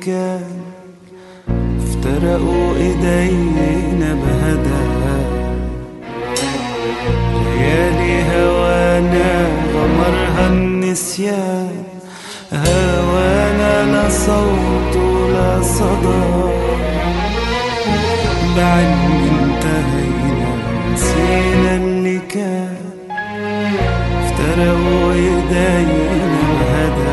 كان افترقوا ايدينا بهدى. ليالي هوانا غمرها النسيان، هوانا لا صوت ولا صدى. بعد انتهينا نسينا اللي كان، افترقوا ايدينا بهدى.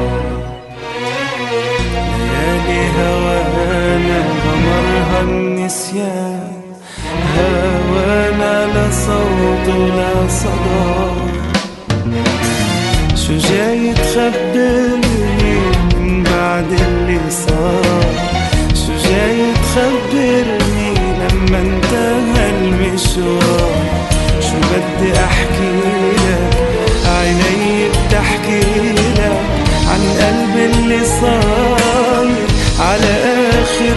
ليالي هوانا غمرها النسيان، هوانا لا صوت ولا صدى. شو جاي تخبرني من بعد اللي صار؟ شو جاي تخبرني لما انتهى المشوار؟ شو بدي احكي لك، عيني بتحكي لك عن قلبي اللي صاير على اخر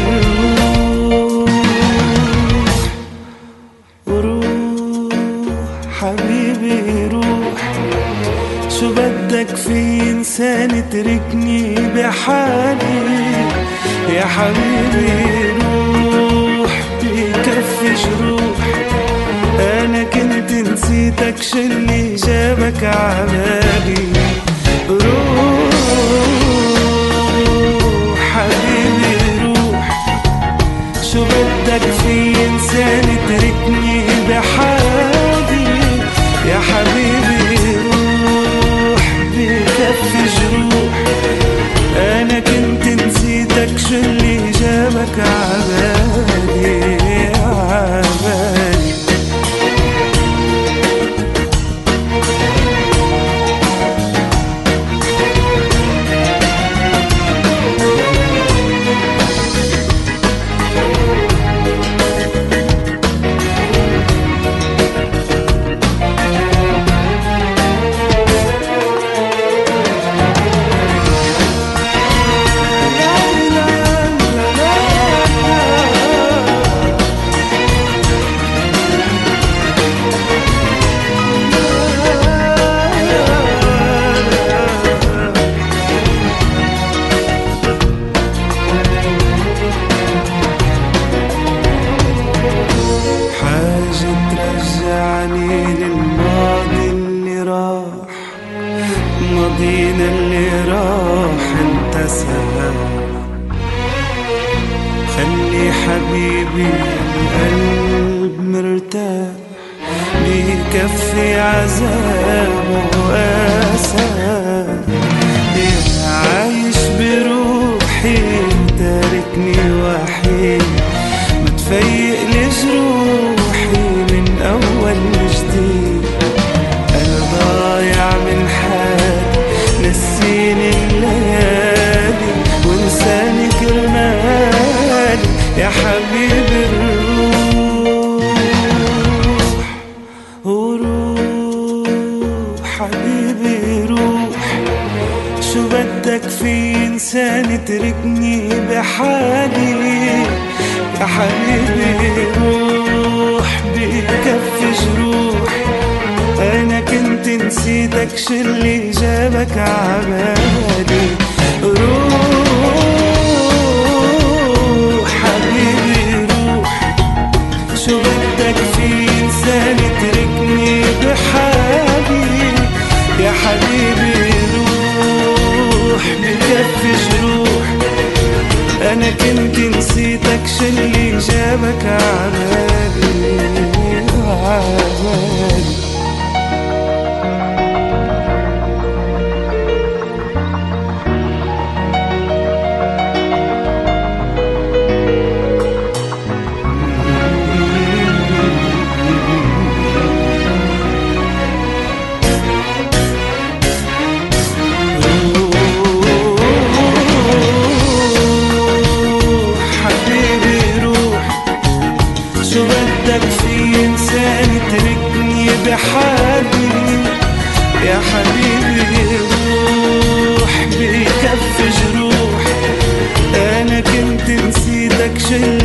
روح حبيبي روح. شو بدك في انسان تركني بحالي؟ يا حبيبي روح بكفي جروح. انا كنت نسيتك، شلي جابك عبالي؟ روح حبيبي روح. شو بدك في انسان تركني بحالي؟ يا حبيبي روح بكفي جروح. انا كنت نسيتك، شلي جابك عبالي عبالي؟ للماضي اللي راح، ماضينا اللي راح انتسى. خلي حبيبي القلب مرتاح، بيكفي عذاب وأسى. عايش بروحي تاركني وحيد، متفيق لجروحي من أول جديد. أنا ضايع من حالي، نسيني الليالي وانساني كرمالي. يا حبيبي الروح وروح حبيبي روح. شو بدك في إنسان تركني بحالي؟ يا حبيبي روح بكفي جروح. أنا كنت نسيتك، شلي جابك عبالي؟ روح حبيبي روح. شو بدك في إنسان تركني بحالي؟ يا حبيبي روح بكفي جروح. أنا كنت نسيتك، شلي جابك عبالي عبالي؟ شو بدك في إنسان تركني بحالي؟ يا حبيبي روح بكفي جروح. أنا كنت نسيتك، شلي